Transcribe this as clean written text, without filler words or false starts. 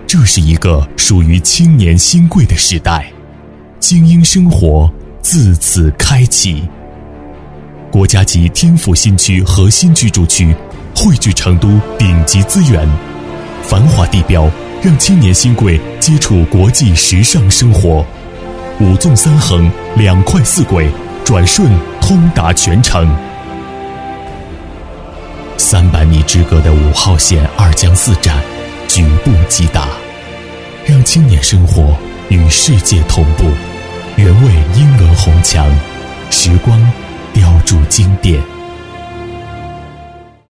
这是一个属于青年新贵的时代，精英生活自此开启。国家级天府新区核心居住区，汇聚成都顶级资源，繁华地标让青年新贵接触国际时尚生活。5纵3横2快4轨，转瞬通达全城。300米之隔的5号线2江4站，举步即达，让青年生活与世界同步。原味婴儿红墙，时光雕铸经典。